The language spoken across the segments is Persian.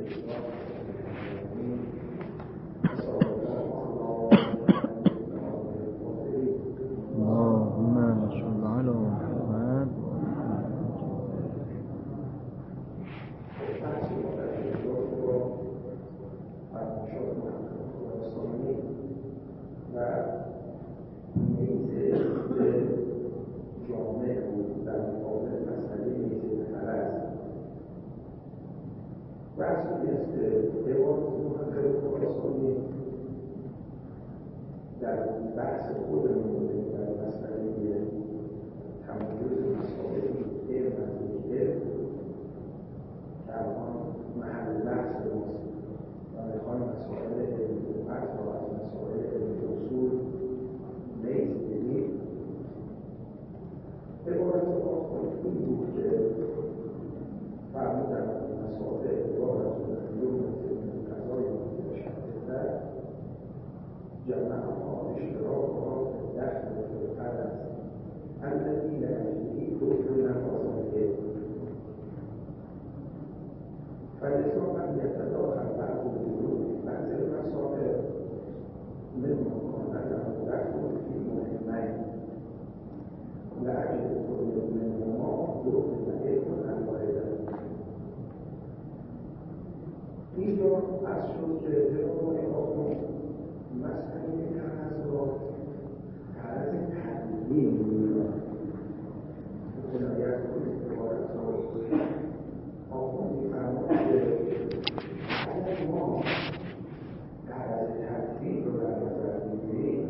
در بحث خودمون در مسئله تمایز مسائل علم از علم که الان محل بحث ماست و میخوایم مسائل علم لغت و از مسائل علم اصول نیز بدیم. عبارت آخر این بود که فرمودن مسائل عبارت قضای متشدد جمعها اشتراکها دخل فرد الذي لا يجري كفر نفاذه فلذا قد يتداخل بعض الامور بعض المسائل مما كان له دخل في مهمين لاجل كل منهما دخل علم الواحده. اینجا از شد که جناب آقای مسئله تنظرات طرز تدوین می‌دونم هدایت کنید عبارت آقا می‌فرماد که اگر ما طرز تدوین رو در نظر می‌گیریم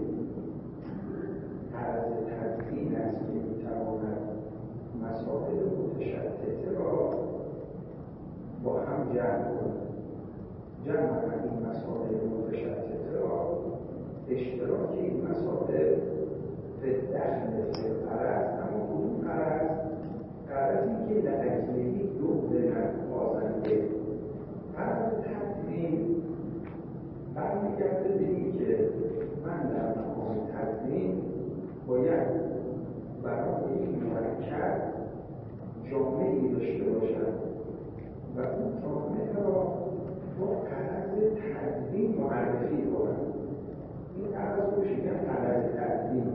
طرز تدوین است که می‌تواند مسائل متشدده را با هم جمع کند. جمع این مسائل متشدده را اشتراک این مسائل به دخل فرض، اما کدوم فرض؟ فرضی که لعجلی دو بازنده فرض تدوین برمیگرده به این که من در مقام تدوین باید برای این مرکب جامعی داشته باشم و اون جامعه را با طرز تدوین معرفی کنم. این طرز رو میگن طرز تدوین،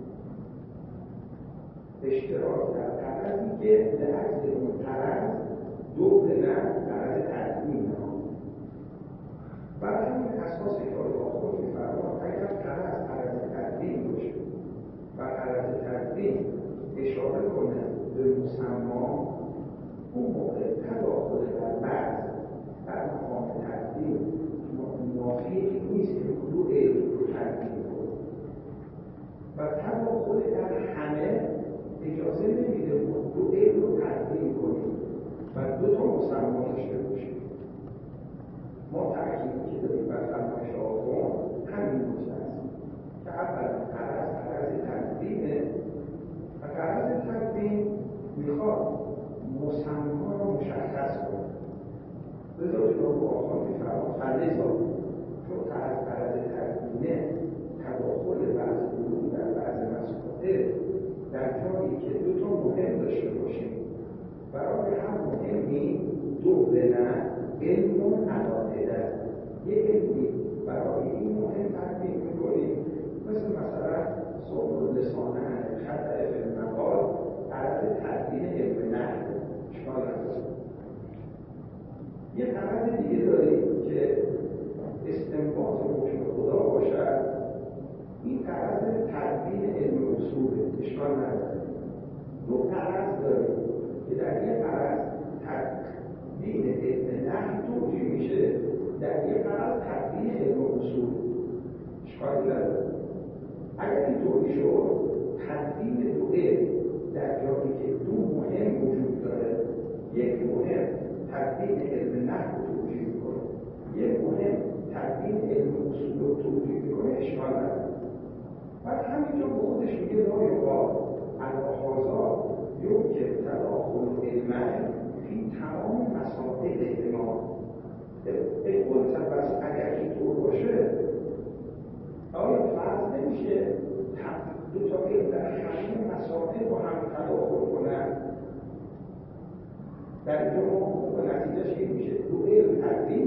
اشتراک در طرزی که به عکس اون طرز دو به طرز تدوین ها. برای همین اساس کار آخر می‌فرماد اگر طرز تدوین باشه و طرز تدوین اشاره کنه به مسما، اون موقع تداخل در بعض در مقام تدوین نافی نیست که کلو علم رو تدوین کنه و تداخل در همه اجازه نمیده کلو علم رو تدوین کنیم و دو تا مسما داشته باشیم. ما تأکیدی که داریم بر فرمایش آقا همین نکته است که اولا طرز تدوینه و طرز تدوین میخواد مسما رو مشخص کنه. لذا جناب آقا می‌فرماد فلذا چون طرز تدوینه تداخل بعض علوم در بعض مسائل در جایی که دو تا مهم داشته باشیم برای هم مهمی دو بنا علم و عقاده یه علمی برای این مهم تدوین می‌کنیم مثلا صلح لسانه خطأ فی المقال طرز تدوین علم نحو اشکال نداره. یه طرز دیگه داریم که استنباط حکم خدا باشد، این طرز تدوین علم اصوله اشکال نداره. دو طرز داریم که در یه طرز تدوین علم نحو توجیه میشه، در یه طرز تدوین علم اصول اشکال نداره. اگر اینطوری شد تدوین دو علم در جایی که دو مهم وجود داره، یک مهم تدوین علم نحو توجیه میکنه، یک مهم تدوین علم اصول رو توجیه میکنه اشکال نداره. بعد همینجا به خودش میگه لا یقال الهذا یمکن تداخل علم فی تمام مسائل اعتماد. این قلت بس اگر اینطور باشه آیا فرض نمیشه دو تا علم در همین مسائل با هم تداخل کنن؟ در اینجا ما به نتیجهش این میشه دو علم تدوین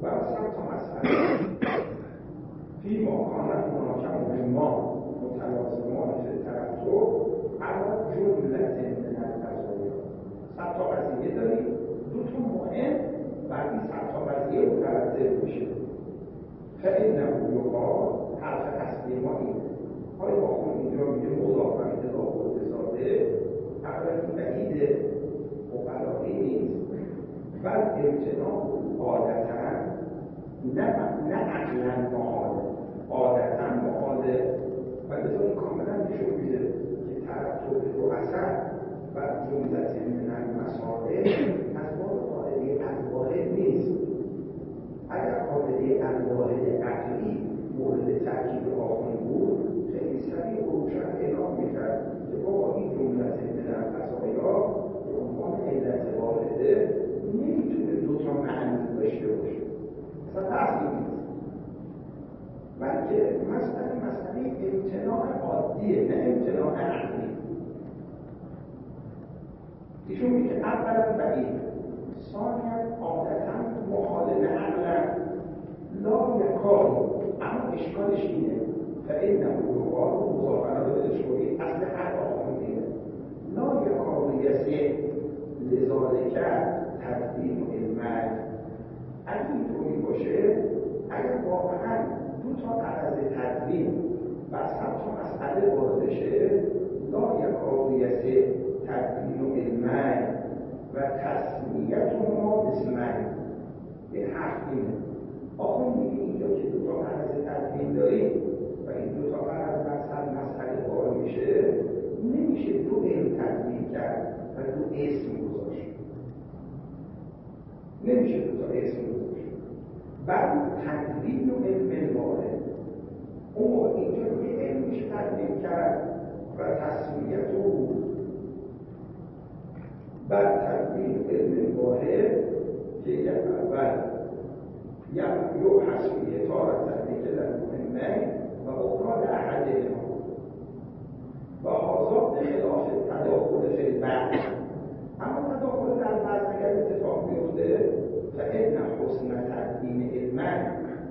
صد تا مسئله فی مکانت مناکم ما متلازمان فی ترتب علا جملت من القضایا. صد تا قضیه داریم، دو تا مهم بعد این صد تا قضیه مترتب میشه. فإنه یقال حرف اصلی ما اینه. آیا آخون اینجا میگه مضاف اضافه و اضافه اولی بعیده مقلقی نیست، بل امتناع عادتا نه عقلا معاده، عادتا معاده و لذا این کاملا نشون میده که ترتب دو اثر و جملت من المسائل از باب قاعده الواحد نیست. اگر قاعده الواحد عقلی مورد تأکید آخون بود خیلی سریع و روشن اعلام میکرد که بابا این جملت من القضایا به عنوان علت واحده نمیتونه دو تا معنی داشته باشه، اصلا بحثی نیست، بلکه مسئله امتناع عادیه نه امتناع عقلی. ایشون میگه اولا بعید، ثانیا عادتا مخالف عقلا، لا یکار، اما اشکالش اینه فإنه یقال مضافانه رو بدش کنید اصل حرف آخون اینه لا یکار یسع لذالک تقدیم علمک. اگه اینطوری باشه، اگر واقعا دو تا غرض تدوین و صد تا مسئله وارد شه، لا یکار یسع تقدیم علمک و تسمیت ما بسمک. این حرف اینه. آخون میگه اینجا که دو تا غرض تدوین داریم و این دو تا غرض بر صد مسئله وارد میشه، نمیشه دو علم تدوین کرد و دو اسم گذاشت. نمیشه دو تا اسم گذاشت. بعد تدوین و علم واحد، اون موقع اینجا یه علم میشه تدوین کرد و تسمیت و بعد تدوین علم واحد که یک اول یو حسبی تارت تدوین مهمه و اخرى لأحد ما و حاضر به خلاف تداخل فی البعض. اما تداخل در بعض اگر اتفاق بیفته فإن حسن تقدیم علم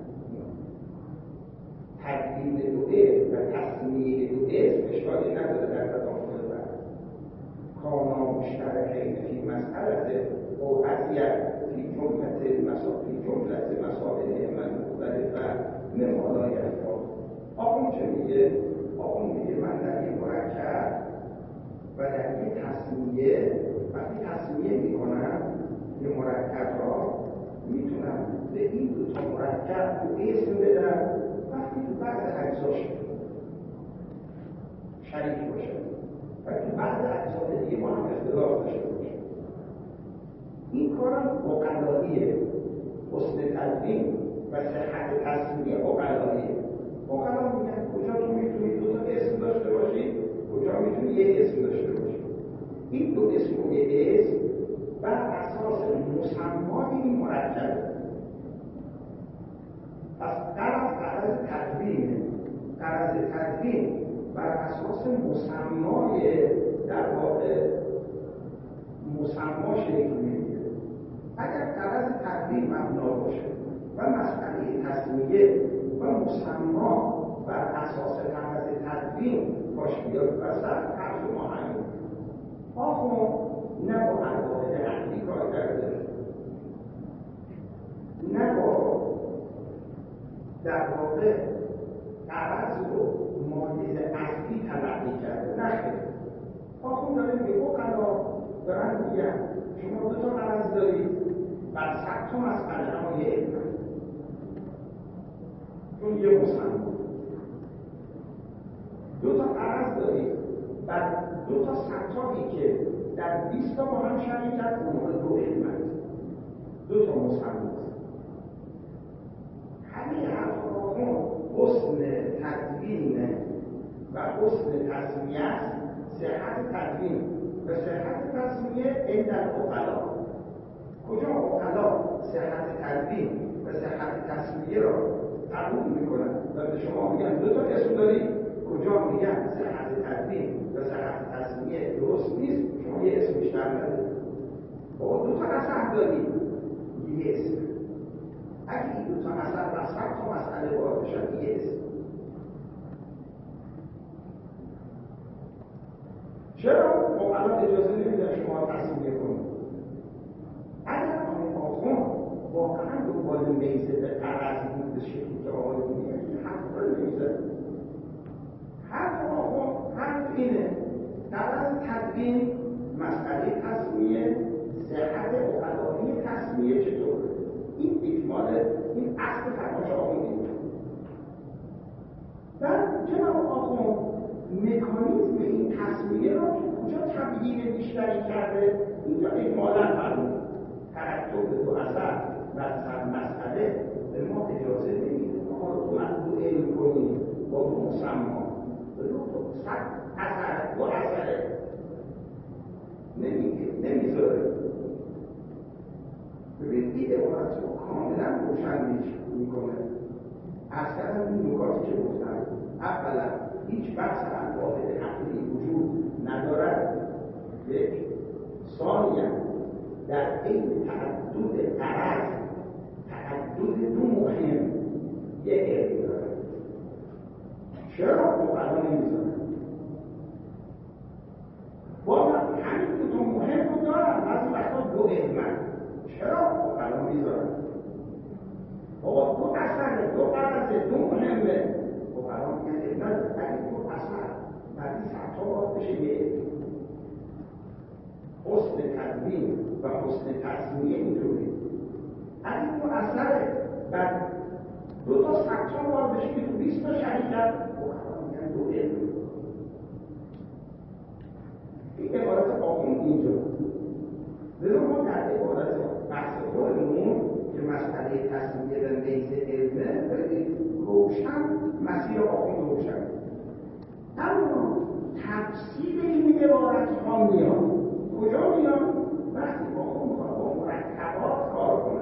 تقدیم دو اسم و تصمیه دو اسم اشکالی نداره در تداخل بعض. کانا مشترکین فی مسئله او اذیت فی جملت مسائل من مختلفه مما لا یفقه. آقون چه میگه؟ آقون میگه من در این مرکب و در این تصمیه وقتی تصمیه میکنم یه مرکب را میتونم به این دو تا مرکب دو اسم بدم وقتی تو بعض اجزاش شریک باشه و تو بعض اجزای دیگه با هم اختلاف داشته باشه. این کارم عقلاییه. حسن تدوین و صحت تصمیه عقلاییه. عقلا میگن کجا تو میتونی دو تا اسم داشته باشی، کجا میتونی یه اسم داشته باشی. این دو اسم و یه اسم بر اساس مسمای این مرکب. پس غرض تدوین بر اساس مسمای در واقع مسما شکل میگیره. اگر غرض تدوین مبنا باشه و مسئله تسمیه و مسما بر اساس غرض تدوین باش بیاد وسط، حرف ما همین. آخون نه با الواحد عقلی کار کرده، نه با در واقع غرض رو مایز اصلی تلقی کرده، نه خیلی. آخون داره میگه عقلا دارن میگن شما دو تا غرض دارید بر صد تا مسئله اما یه علم چون یه مسلم دو تا غرض دارید بر دو تا ستایی که در 20 تا با هم شریکت اونها دو علمت دو تا مسلم همین حرف آخون حسن تدوین و حسن تصمیه است. صحت تدوین و صحت تصمیه عند العقلا. کجا عقلا صحت تدوین و صحت تصمیه را قبول میکنن و به شما میگن دو تا اسم داری، کجا میگن صحت تدوین و صحت تصمیه درست نیست، شما یه اسم بیشتر ندارید. با دو تا اصح داری یه اسم. اگه اعتماد میزه به قرض بود به شکلی که آقای میگه این حرف رو نمیزه. حرف آقا حرف اینه قرض تدوین مسئله تصمیه صحت اقلایی تصمیه چطوره؟ این اجمال این اصل فرمایش آقایی بعد جناب آقا مکانیزم این تصمیه را که کجا تبیین بیشتری کرده اینجا اجمالا فرمود ترتب دو اثر و مسئله به ما اجازه نمیده ما رو تو محدود علم کنیم با دو مسما به دو اثر دو اثره نمیذاره. ببینید این عبارت رو کاملا روشن میکنه. اصلا این نکاتی که گفتم اولا هیچ بحث عن واحد عقلی وجود ندارد. یک ثانیا در این تعدد غرض تعدد دو مهم یک علم داره. چرا مقدمه نمیذاره؟ بازم همین دو مهم رو دارن بعضی وقتا دو علمن. چرا مقدمه میذارن؟ بابا دو اثر دو غرض دو مهمه مقدمه میگن نداره. اگه دو اثر بعدی سبتا باید بشه یه علم. حسن تدوین و حسن تصمیه اینطوری اگه دو اثر بعد دو تا سبتا باید بشه که تو 20 تا شریکت مقدمه میگن دو علم. این عبارت آخوند اینجا لذا ما در عبارت بحث خودمون که مسئله تصمیه به میز علمه ببینید روشن مسیر آخوند روشن. اما تفسیر این عبارت ها میاد کجا میاد؟ وقتی آخوند میخواد با مرکبات کار کنه.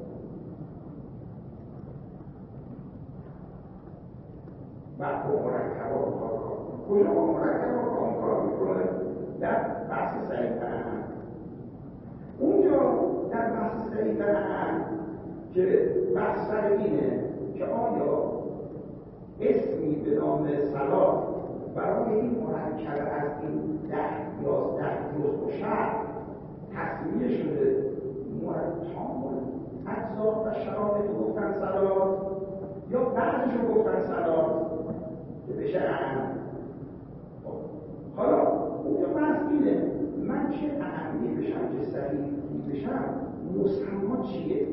وقتی با مرکبات کار کنه کجا با مرکبات کار میکنه؟ در بحث سعید هم اونجا در بحث سعید هم که بحث سر اینه که آیا اسمی به نام صلاح برای این مرکب از این 10-11 جزء و شرط تصمیه شده تمام اجزا و شرایط گفتن صلاح یا بعضش رو گفتن صلاح که بشه اهم. حالا اونجا بحث اینه من چه اهمی بشم چه صحیحی بشم مسما چیه؟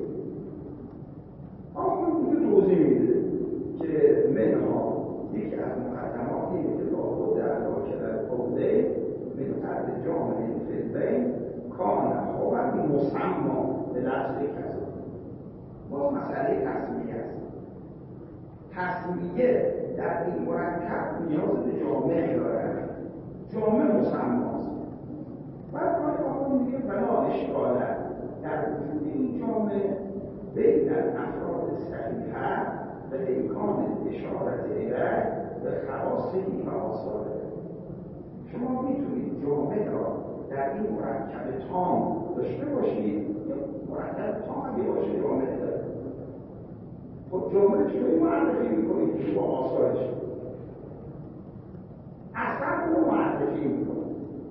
آقا اونجا توضیح میده که منها یکی از مقدمات اینه که لابد در داخل قوله من قرد جامعه فلبین کان خواب مسما به لفظ کذا. باز مسئله تصمیه است. تصمیه در این مرکب نیاز به جامعه داره. جامعه مسماست. بعد آقا میگه بلا اشکاله در وجود این جامعه بین افراد صحیحه و امکان اشارت الیه به خواصی و آثاره. شما میتونید جامعه را در این مرکب تام داشته باشید یا مرکب تام هم باشه جامعه داره. خب جامعه چطوری معرفی میکنید که با آثارش اصلا رو معرفی میکنید.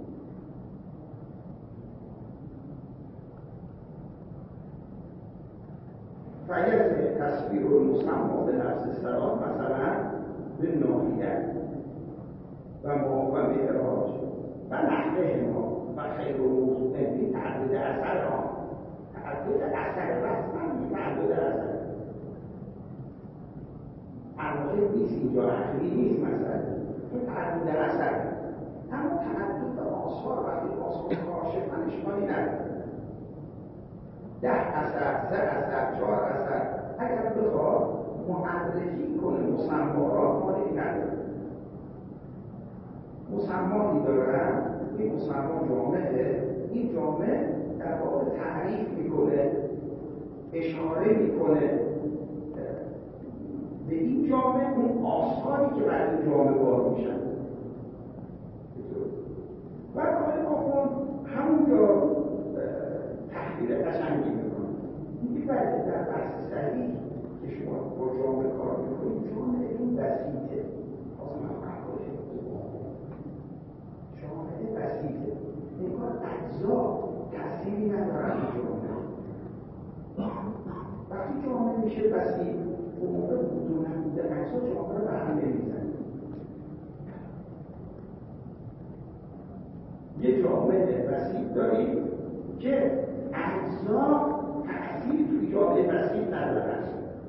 فیض تصویر المسمى به لفظ صلاح مثلا به ناحیه و معراج و نحوه ما و خیر و موضوع این تعدد اثر ها تعدد اثر رسما تعدد اثر انواع نیست اینجا عقلی نیست مثلا این تعدد اثر اما تعدد آثار وقتی آثار کاشفن اشکالی نداره 10 اثر 3 اثر 4 اثر اگر بخواد معرفی کنه مسما را مالی نداره. مسمایی دارن این مسما جامعه این جامعه در واقع تعریف میکنه اشاره میکنه به این جامعه اون آثاری که برای این جامعه وارد میشن. بعد آقای آخوند همونجا تحلیل قشنگی میکنه میگه باید در بحث صحیح که شما با جامعه کار میکنید جامعه این بسیطه جامعه بسیطه انگار اجزا تأثیری ندارن این جامعه. وقتی جامعه میشه بسیط اون موقع بود و نبوده اجزا جامعه رو به هم نمیزنه. یه جامعه بسیط داریم که اجزا تأثیر توی جامعه بسیط ندارن.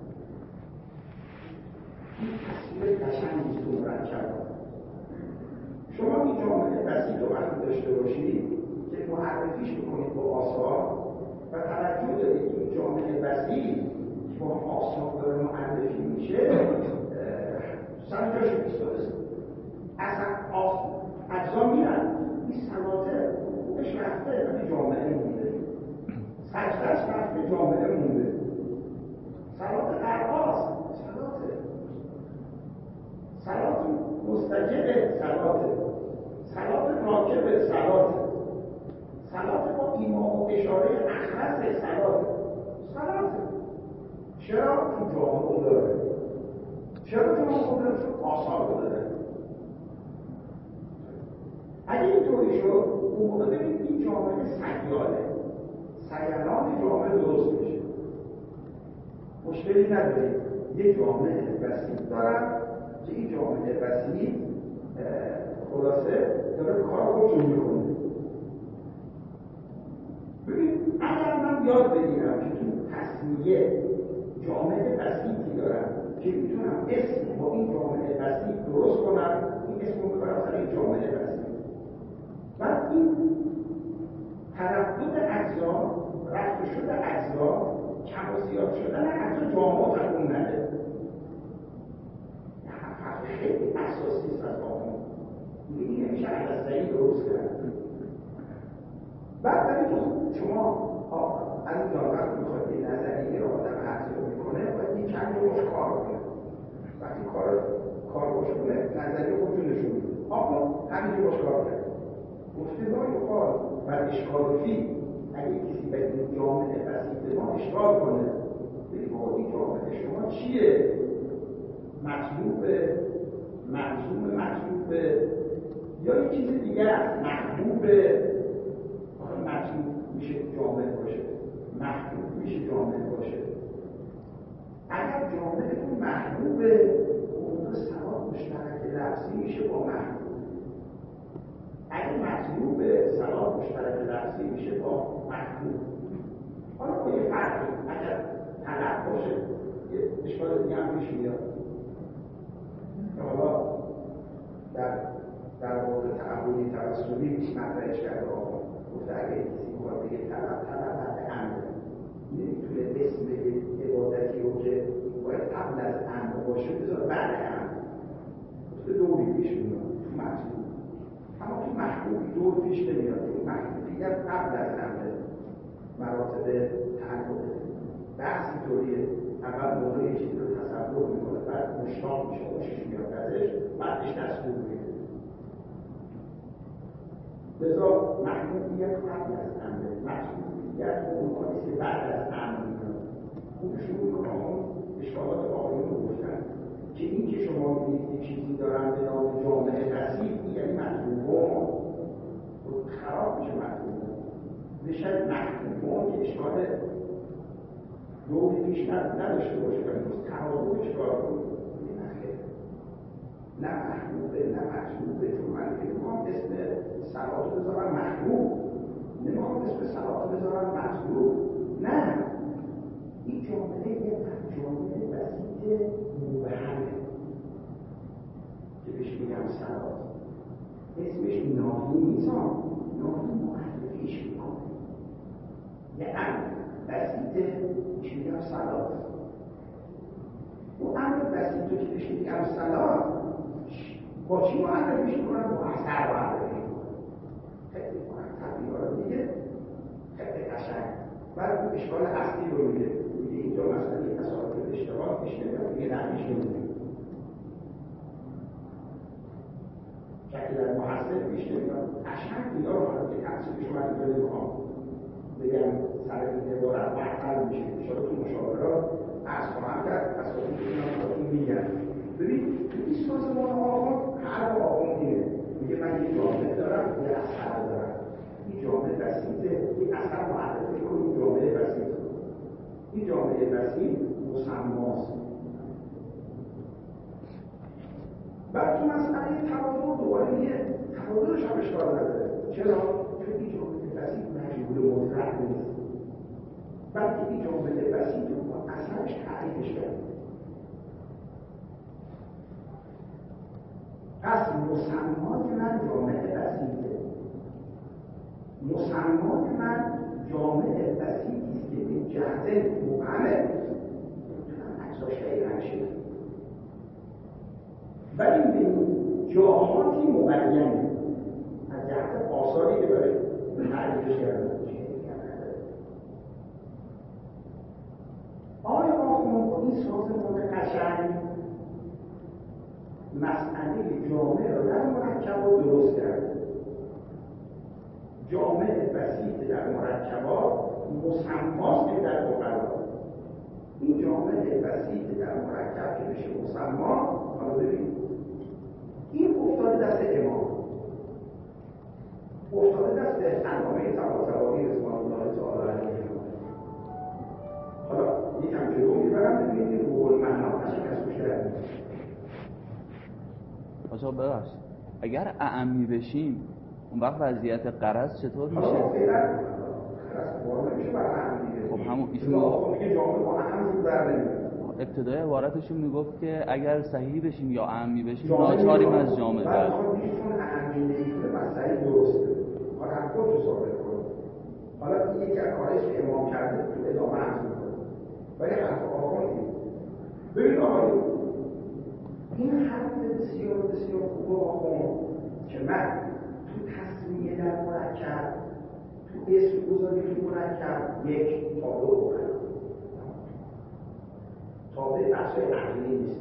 این تصویر قشنگی تو مرکب. شما این جامعه بسیط رو وقتی داشته باشید که معرفیش بکنید با آثار و توجه دارید که این جامعه بسیط که با آثار داره معرفی میشه سر جاش ایستاده. اصلا اجزا میرن این صلاته خوبش رفته ولی جامعه مونده، سجدهش رفته جامعه مونده، صلات قرباست صلات مستجد صلات راکب صلات با ایمام و اشاره اخرس صلات چرا؟ تو جامعه داره. چرا جامعه داره؟ چون آثار داره. اگه اینطوری شد اون موقع ببینید این جامعه سیالان جامعه درست میشه، مشکلی نداریم. یه جامعه بسیط دارم که این جامعه بسیط خلاصه داره کار رو جمعه کنه. ببین اگر من یاد بگیرم که تو تصمیه جامعه بسیطی دارم که میتونم اسم با این جامعه بسیط درست کنم، این اسم رو ببرم سر این جامعه بسیط. بعد این تردد اجزا، رفت شده اجزا، کم و زیاد شدن اجزا جامعه تکون نده. خیلی اساسی است از آقا. این نمیشه عدسایی درست کرد. بعد ولی تو شما از این جانب میخواد یه نظریه رو آدم ارزیابی میکنه باید یه کمی باش کار کنه. وقتی کار باش کنه نظریه خودشون نشون میده. آقا همینجور باش کار کرد. گفته نایقال و اشکال فی اگه کسی به این جامعه بسیط ما اشکال کنه بگید با این جامعه شما چیه؟ مطلوبه، منظوم مطلوبه یا یه چیز دیگر محبوبه. مطلوب میشه جامعه باشه، محبوب میشه جامعه باشه. اگر جامعه محبوبه اون سواد مشترک لفظی میشه با محبوب. اگر مطلوبه سواد مشترک لفظی میشه با محبوب. حالا با یه فرقی اگر طلب باشه یه اشکال دیگه هم پیش میاد. حالا در واقع تعبدی توسلی مطرحش کرده آقا گفته اگه کسی میخواد بگه طلب بعد امر نمیتونه اسم عبادتی رو که باید قبل از امر باشه بذار بعد امر. گفته دوری پیش میاد تو مطلوب، اما تو محبوبی دور پیش نمیاد. تو محبوبیت قبل از امر مراتب تعلقه. بحث اینطوریه، اول موقع یه چیزی رو تصور میکنه بعد مشتاق میشه خوشش میاد ازش بعدش دستور میده. لذا محبوبیت قبل از امر، محبوبیت اونهایی که بعد از امر میکنه. اون شروع میکنه اون اشکالات آقایون رو گفتن که این که شما میدید یه چیزی دارن به نام جامعه بسیط یعنی محبوبون خراب میشه. محبوبون بشه محبوبون که اشکال دوری پیش نداشته باشه که امروز تعادلش کار کنید. نه محبوبه نه مطلوبه. چون من نمیخوام اسم صلات بذارم محبوب، نمیخوام اسم صلات بذارم مطلوب. نه، این جامعه یه جامعه بسیط مبهمه که بهش میگم صلات. اسمش ناهی نیست، ناهی معرفیش میکنه. یه امر بسیطه بهش میگم صلات. و امر بسیطه که بهش میگم صلات با چی معرفیش میکنم؟ با اثر معرفی میکنم. خیلی تبییرها رو دیگه خیلی قشنگ. بعد اشکال اصلی رو میگه اینجا مثلا یک اساطیر اشتباه پیش نمیاد دیگه نمیش نمیده شکل در محصل پیش نمیاد. قشنگ اینا رو حالا که تفسیرش من اینجا نمیخوام بگم سر این عبارت بحث میشه انشاءالله تو مشاورات عرض خواهم کرد. اساطیر میگن ببین این سازمان آقا هر آقا اینه میگه من یه جامعه دارم یه اثر دارم. این جامعه بسیطه، این اثر معرفی کنه. این جامعه بسیط، این جامعه بسیط مسماست. بعد تو مسئله تفاضل دوباره میگه تفاضلش هم اشکال نداره. چرا؟ چون این جمله بسیط مجبور مطلق نیست، بلکه این جمله بسیط رو با اثرش تعریفش کرد. پس مسمات من جامعه بسیطه، مسمات من جامعه بسیطی است که به جهت مبهمه میتونم اجزاش دقیقا شه، ولی به جاهاتی مبینه از جهت آثاری که برای تعریفش کرده. آقای آخوند با این سازمان قشنگ مسئله جامعه را در مرکبات درست کرده. جامعه بسیط در مرکبات مسماست که در مقررات. این جامعه بسیط در مرکب که میشه مسما. حالا ببینید این افتاده دست امام، افتاده دست علامه طباطبایی رضوان الله تعالی علیه. حالا یکم جلو میبرم ببینید روح المعنا قشنگ از توش در میاد. آقا ببخشید اگر اعمی بشیم اون وقت وضعیت قرض چطور میشه؟ حالا فعلا قرض وارد نمیشه برای اعمی بشیم. خب همون ایشون میگه جامعه با اعم در نمیاد. ابتدای عبارتشون میگفت که اگر صحیح بشیم یا اعمی بشیم ناچاریم از جامعه. بعد خودشون اعمی نمیتونه مسئله درسته. حالا هم خودشو ثابت کنه. حالا این یکی از کارهایی که امام کرده تو ادامه عرض میکنه. ولی حرف آخوندی ببین آقایون این حرف بسیار بسیار خوب آخوند که من تو تصمیه در مرکب تو اسم گذاری تو مرکب یک تابع بکنم، تابع بحثای عقلی نیست،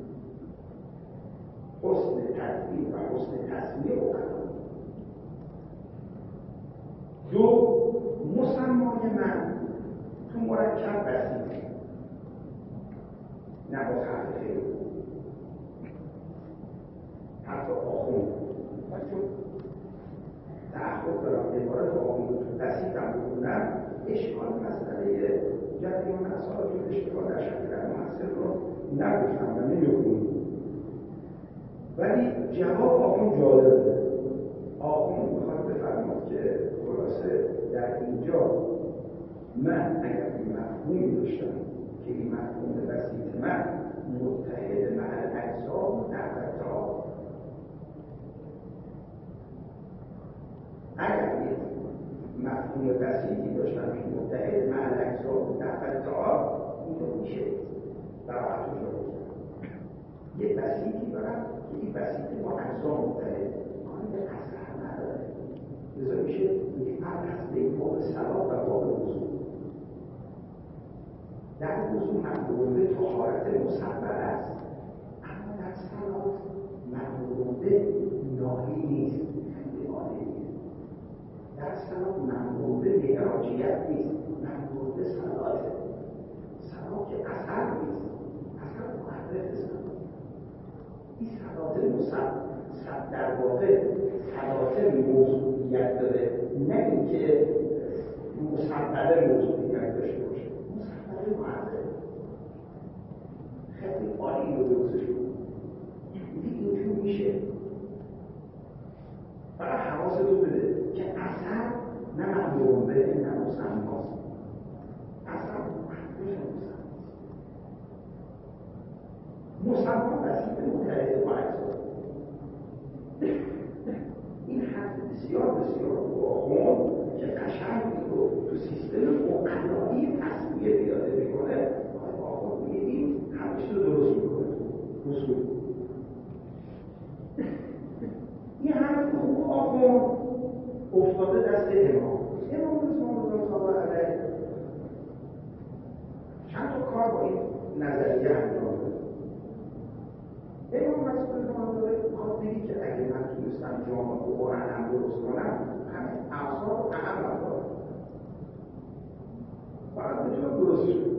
حسن تدبیر و حسن تصمیه بکنم. دو، مسمای من تو مرکب بسیطه نباز حرف خیلی حتی آخوند چون تعهد دارم عبارت آخوند تو بسیطم بکنم اشکال مسئله جریان اصحاب اشتغال در شکل در محصل رو نگفتم و نمیکنیم، ولی جواب آخوند جالبه. آخوند میخواد بفرماد که خلاصه در اینجا من اگر این مفهومی داشتم که این مفهوم بسیط من متحد محل اجزا نقطه‌ها، اگر این مفهوم بسیطی داشتم که متحد محل اجزا نقطه‌ها اینجا میشه براحتون رو یه بسیطی دارم که این بسیطی با اجزا متحد کاری به اصلا نداره، لذا میشه یک فرق هست بین باب صلاح و باب وضوع. در وضوع مقبوله طهارت مصور است، اما در صلاح مقبوله ناهی نیست، در صلاح مقبوله معراجیت نیست، مقبوله صلاحه. صلاح که اثر نیست، اثر محرف صلاح. این صلاح مصور در واقع صلاح موضوعیت داره، نه اینکه مصور موضوعیت داشته باشه. مصور محرف خیلی عالی رو درستش بود. اینجور میشه فقط حواستو بده که اثر نه مقبوله نه مسماست، اثر محرف مسما بسیط متحد با اجزا. این حرف بسیار بسیار باخون که قشنگ رو تو سیستم مقنعی تصمیه بیاده میکنه. باخون میدید همش رو درست میکنه اصول. این حرف خوب آخون افتاده دست امام رضوان الله تعالی علیه. چند تا کار با این نظریه انجام داد. امام رسول الله داره میخواد بگی که اگه من تونستم جامعه رو با هم درست کنم همه اعصاب و هم دارم فقط بتونم درست شد.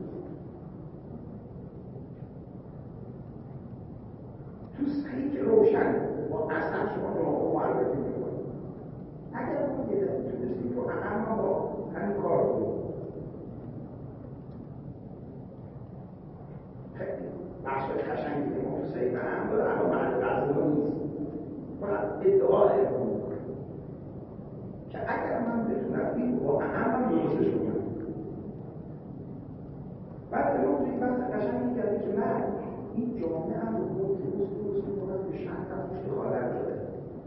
تو صحیح که روشن با اصلا شما جامعه معرفی میکنید. اگر ما یه دفعه تونستیم رو هم با همین کار کنیم بخش قشنگی که ما تو سید هم داره اما محل قضا نیست. باید ادعا اعلام میکنه که اگر من بتونم این واقعا من درستش کنم. بعد ما توی بحث قشنگی کردی که من این جامعه هم رو درست میکنم به شرط هم توش دخالت شده.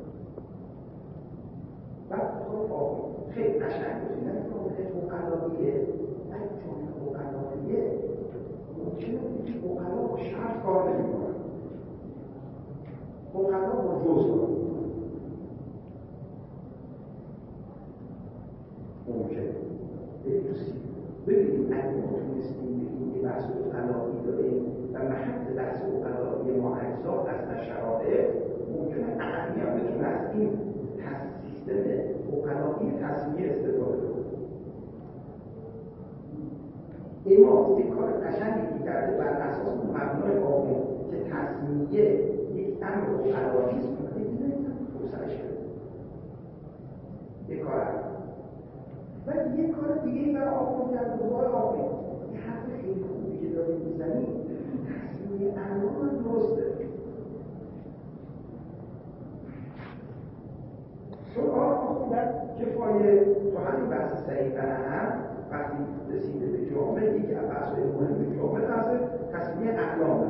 بعد خیلی قشنگ بود. نه جامعه اقلاییه، نه جامعه اقلاییه ممکنه بود که اقلا با شرط کار نمی‌کنن. اقلا با جز کار می‌کنن. ممکنه. ببینید اگه ما تونستیم بگیم یه بحث اقلایی داریم و محل بحث اقلایی ما اجزا از شرایط ممکنه اهمی هم بتونه از این سیستم اقلایی تصمیه استفاده کنه. امام یک کار قشنگی کرده بر اساس مبنای قانون که تصمیه یک امر اقلایی است می‌کنه توسعه‌اش بده. یک کار ولی یک کار دیگه این برای آقایون کرده بودای آقایون یه حرف خیلی خوبی که داریم میزنیم تصمیه امران درسته. چون آقا در کفایه تو همین بحث سعید هم وقتی رسیده به جامعه یکی از بحث‌های مهم جامعه تصمیه اقلامه.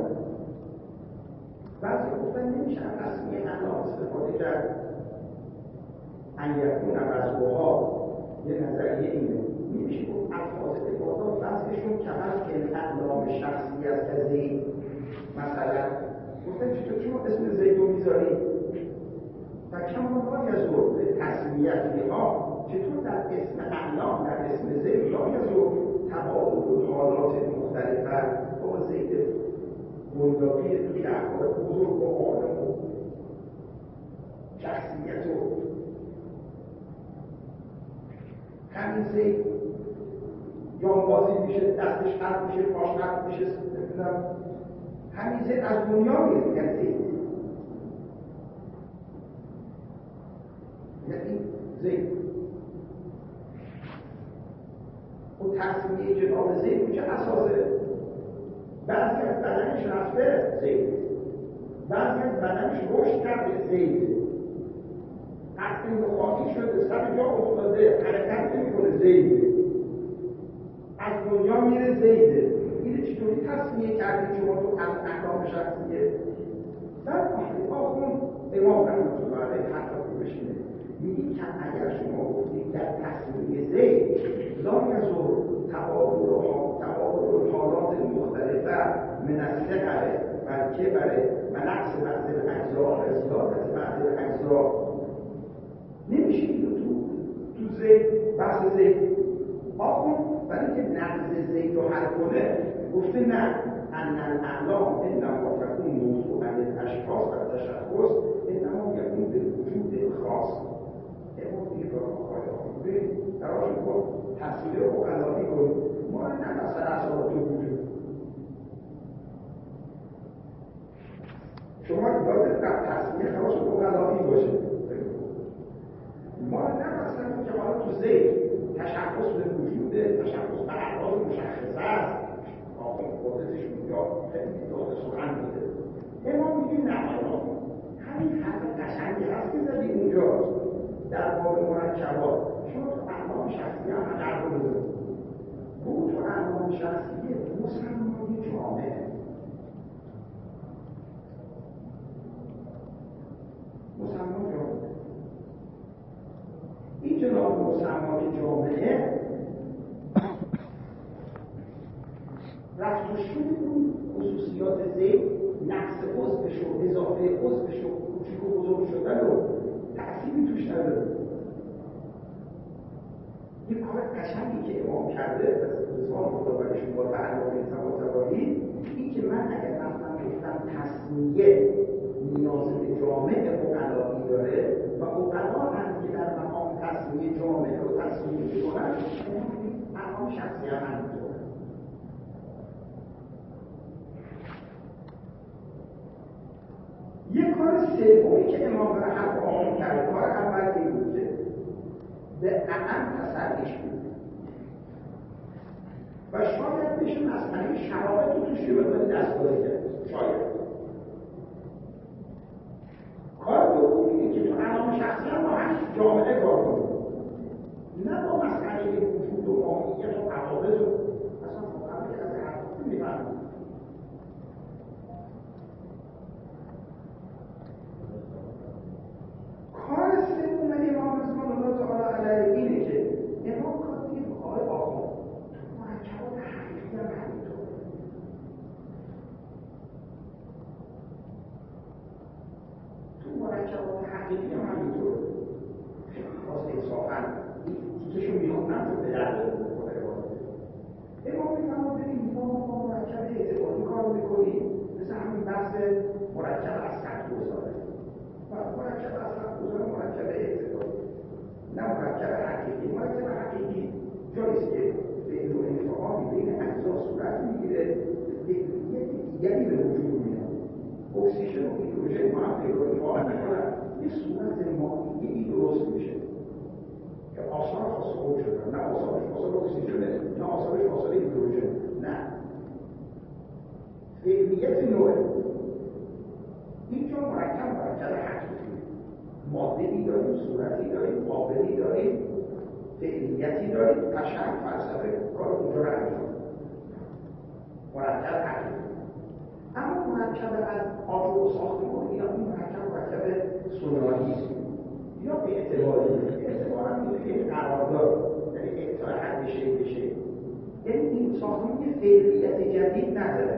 بعضی گفتن نمیشه تصمیه اقلام استفاده کرد انگرکون عوضوها یه نظریه اینه نمیشه گفت الفاظ عبادات بعضیشون کمر که اقلام شخصی است که زید مثلا گفتن چطور اسم زید رو میذاری و کمانهایی از تصمیت ها چطور در اسم اقلام در اسم زید یا تبادل حالات مختلفه با زید بلداقی توی اخبار بزرگ و عالم و شخصیت و همین زید جانبازی میشه دستش قلب میشه پاش قلب میشه همین زید از دنیا میره زید یعنی زید و تصمیه جناب زید میشه اساسه بعضی از بدنش رفته زید بعضی از بدنش رشد کرده زید اصلی خاکی شده سر جا افتاده حرکت نمی‌کنه زید از دنیا میره زیده اینه چطوری تصمیه کردید شما تو احکام شخصیه در آخون امام رحمت الله علیه حتی که بشینه میگید که اگر شما گفتید در تصمیه زید لا یزور تبادل حالات مختلفه من الثقل والکبر و نقص بعض الاجزاء و زیادت بعض الاجزاء نمیشه اینو تو زید بحث زید آخون ولی که نقض زید رو حل کنه گفته نه ان الاعلام انما تكون موضوعا للاشخاص و تشخص انما یکون بالوجود خاص اما دیگه برای آقای آخون تراش کن تصویر رو اقلایی کن ما نه مثلا اصلا تو وجود شما لازم در تصویر خواست اقلایی باشه ما نه مثلا که حالا تو زید تشخص به وجوده تشخص به اعراض مشخصه است آخون قدرتش اونجا خیلی داده سخن بوده اما میگیم نه همین حرف قشنگی هست که زدی اونجاست در باب مرکبات شما تو اعلام شخصی هم قرار بوده بود تو اعلام شخصی مسلمانی جامعه مسلمان جامعه این جناب مسلمان جامعه رفت و شد اون خصوصیات زید نقص عضوش و اضافه عضوش و کوچیک و بزرگ شدن و تأثیری توش نداره یک کار قشنگی که امام کرده رضوان خدا برشون با تعلق طباطبایی این که من اگر رفتم گفتم تصمیه نیاز به جامعه اقلایی داره و اقلا هم که در مقام تصمیه جامعه رو تصمیه میکنن مقام شخصی هم همینطور یک کار سومی که امام رحمت الله کرد کار اول این بود که به اعم تسلیش بود و شاید بشه مسئله شرایط رو توش یه مقداری دستگاهی کرد شاید کار دوم اینه که تو علام شخصی هم با همین جامعه کار کنیم، نه با مسئله وجود و ماهیت و عوارض و اصلا واقعا که از حرف میفهمیم. کار سوم امام رضوان الله تعالی علیه اینه که امام کار دیگه به آقای آخوند مرکبات حقیقی هم همینطور، تو مرکبات حقیقی هم همینطور باز انصافاً چیزشون میخونم تو به درد بخوره. امام میفهمم ببین ما مرکب اعتباری کار میکنیم، مثل همین بحث مرکب اصغر گذاره، مرکب اصغر گذاره مرکب اعتباری، نه مرکب حقیقی. مرکب حقیقی جاییست که به نوع انفعالی بین اجزا صورت میگیره، یک دیگری به وجود میاد، اکسیژن و هیدروژن با هم پیدا انفعال میکنن، یه صورت مائعی درست میشه که آثار فاصله شدن، نه آثارش فاصله اکسیژنه، نه آثارش فاصله هیدروژن، نه فعلیت نوعه. اینجا مرکب حقیقی، ماده‌ای داریم، صورتی داریم، قابلی داریم، فعلیتی داریم، قشنگ فلسفه کار اونجا رو انجام مرکب حقیقی. اما مرکب از آب و ساختمان یا این مرکب سوناریست یا به اعتبار هم میتونه قرارداد، یعنی اعتبار حد بشه، یعنی این ساختمان یه فعلیت جدید نداره،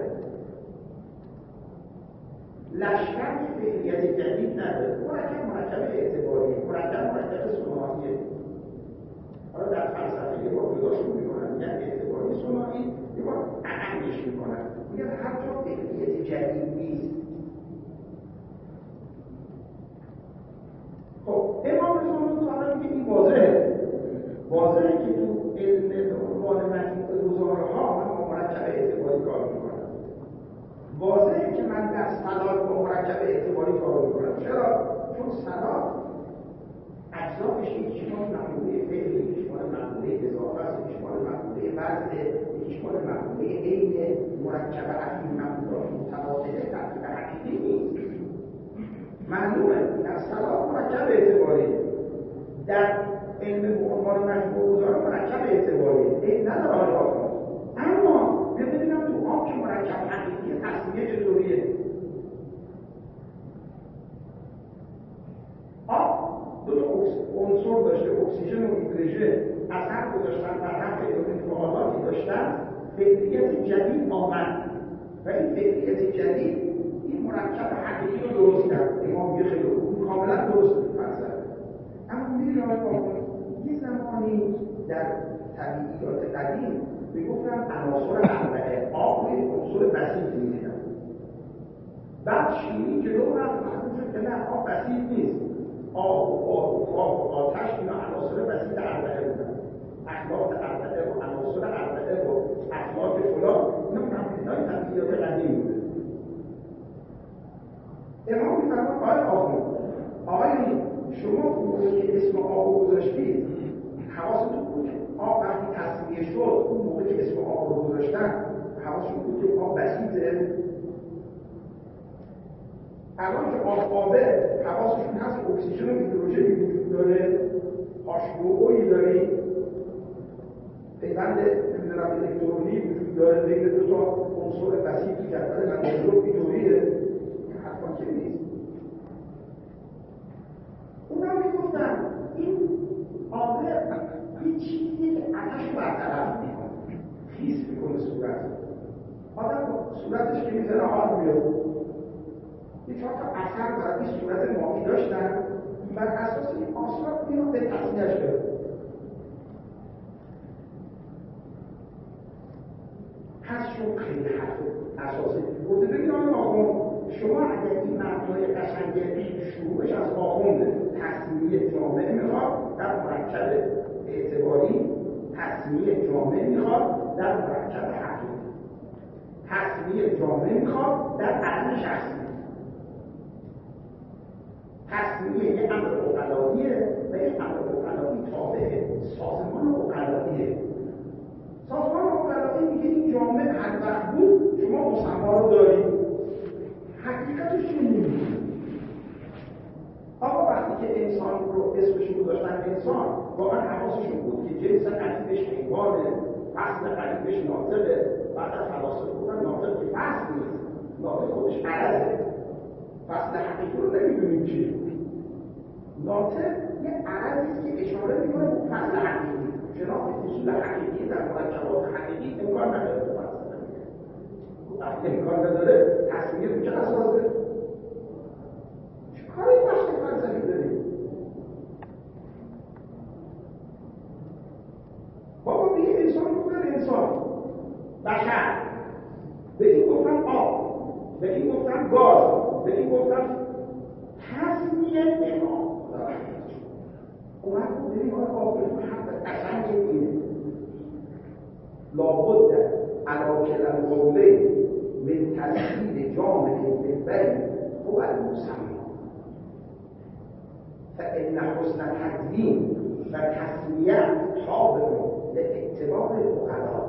لشکر که فعلیت جدید نداره، مرکب اعتباری، مرکب سوناریه. حالا در فلسفه یه بار جداشون میکنن، میگن اعتباری سوناری، یه بار اهمش میکنن، میگن هر جا فعلیت جدید نیست. خب امام رضوان الله تعالی میگه این واضحه که تو علم عنوان مجموع گزارها من با مرکب اعتباری کار میکنم، واضحه که من در صلات با مرکب اعتباری کار میکنم. چرا؟ چون صلات اجزاش یکیش مال مقوله فعلی، یکیش مال مقوله اضافه است، یکیش مال مقوله وزن، یکیش مال مقوله عین. مرکب این مقولات متعادله ترکیب حقیقی نیست. معلومه در صلات مرکب اعتباری، در علم به عنوان مجموع گذار مرکب اعتباری این نداره حالا. اما ببینم تو آب که مرکب حقیقی تصمیه چطوریه. آب دو تا عنصر داشته، اکسیژن و هیدروژن، اثر گذاشتن بر هم انفعالاتی داشتن، فعلیت جدید آمد و این فعلیت جدید این مرکب حقیقی رو درست کرد. امام یه خیلی کاملا درست بود مثلا. اما می‌بینید یه زمانی در طبیعیات قدیم میگفتن عناصر اربعه، آب رو عنصر بسیط می‌دیدن. بعد شیمی جلو رفت معلوم شد که نه، آب بسیط نیست. آب و خاک و آتش اینا عناصر بسیط اربعه بودن. اخلاق اربعه و عناصر اربعه و اخلاق فلان اینا تمرین‌های طبیعیات قدیم بود. امام می‌فرماد آقای شما موقعی که اسم آب رو گذاشتید حواستون بود که آب وقتی تصمیه شد، اون موقعی که اسم آب رو گذاشتن حواستون بود که آب بسیطه. الان که آبه حواسشون هست که اکسیژن و هیدروژنی وجود داره، H2O داره، پیوند الکترونی وجود داره بین دو تا عنصر بسیط که جدول مندلوف اینطوریه، حرفا که نیست. اونا میگفتن این آبه یه چیزی که آتش رو برطرف میکنه، خیس میکنه صورت. آدم صورتش که میزنه حال میاد. یه چهار تا اثر دارد این صورت ماهی داشتن، بر اساس این آثار اینو به تصمیهش کرد. پس شما خیلی حرف اساسی گفته ببین آقای آخوند، شما اگر این معنای قشنگ شروعش از آخونده تصمیه جامعه میخواد در مرکب اعتباری، تصمیه جامعه میخواد در مرکب حقیقی، تصمیه جامعه میخواد در عدم شخصی. تصمیه یه امر عقلاییه و یه امر عقلایی تابع سازمان عقلاییه. سازمان عقلایی میگه این جامعه هر وقت بود شما مسما رو دارید، انسان رو اسمشون گذاشتن انسان، واقعا حواسشون بود که جنس قریبش حیوانه، فصل قریبش ناطقه. بعد از فلاسفه گفتن ناطق که فصل نیست، ناطق خودش عرضه، فصل حقیقی رو نمیدونیم چیه. ناطق یه عرضیست که اشاره میکنه به فصل حقیقی. شناخت اصول حقیقی در مرکبات حقیقی امکان نداره به فلسفه میگه. وقتی امکان نداره تصویر میشه اساسه. چه کاری بخش فلسفی داریم؟ بابا به یه انسان گفتن انسان، بشر، به این گفتن آب، به این گفتن گاز، به این گفتن تصمیه امام. اومد بود ببین آقای آقای حرف قشنگ اینه لابد علاکل القوله من تسهیل جامع البین هو المسمى فإن حسن تدوین و تسمیه تابع لاتباع العقلاء.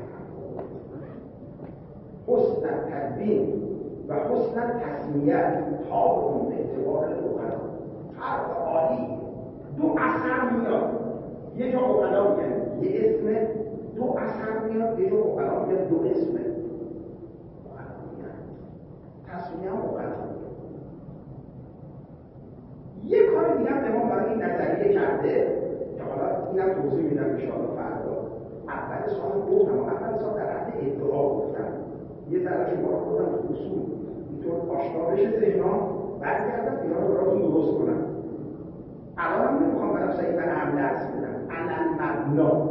حسن تدوین و حسن تسمیه تابع لاتباع العقلاء. حرف عالی. دو اثر میاد، یه جا عقلا میگن یه اسمه، دو اثر میاد یه جا عقلا میگن دو اسمه. عقلا میگن تصمیه هم عقلا میگن. یه کار دیگه هم امام برای این نظریه کرده که حالا اینم توضیح میدم انشاءالله فردا. اول سال گفتم، اول سال در حد ادعا گفتم، یه ذره شما رو خودم تو اصول اینطور آشنا بشه ذهنم، برگردم اینا رو براتون درست کنم. الان هم نمیخوام برای سعید اهم درس بدم. المبنا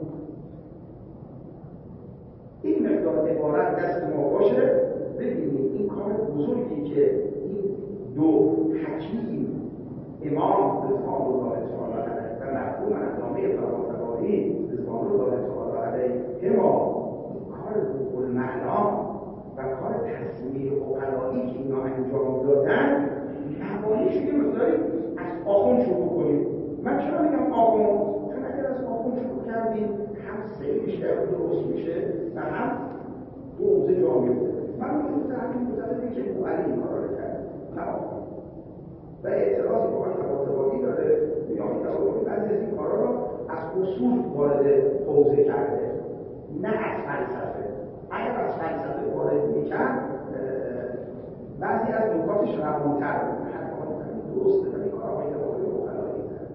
این مقدار عبارت دست ما باشه، ببینید این کار بزرگی که این دو حکیم امام رضوان الله تعالی علیه و مرحوم علامه طباطبایی رضوان الله تعالی علیه ما کار روح المعنا و کار تصمیه عقلایی که اینا انجام دادن، مبانیش یه مقداری از آخون شروع کنیم. من چرا میگم آخون؟ چون اگر از آخون شروع کردیم هم سیرش درست میشه و هم دو حوزه جا میفته. من میگم همین مدت که او علی این کارا رو کرد، نه آخون. و اعتراضی با طباطبایی داره، میگم طباطبایی بعضی از این کارا رو از اصول وارد حوزه کرده، نه از فلسفه. اگر از فلسفه وارد میکرد بعضی از نکاتش روان‌تر بود. درسته ولی کارهای طباطبایی عقلایی داره.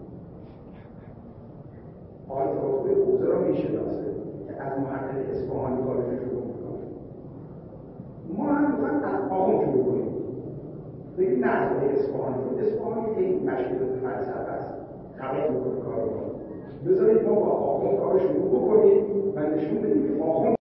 آقای طباطبایی حوزه را میشناسه که از محقق اصفهانی کارش شروع میکنه. ما هم میخوایم از آخون شروع کنیم. بگیم نه از اصفهانی، اصفهانی یک مشکل فلسفه است، خبر میکنه کار رو. بذارید ما با آخون کار شروع بکنیم و نشون بدیم که آخون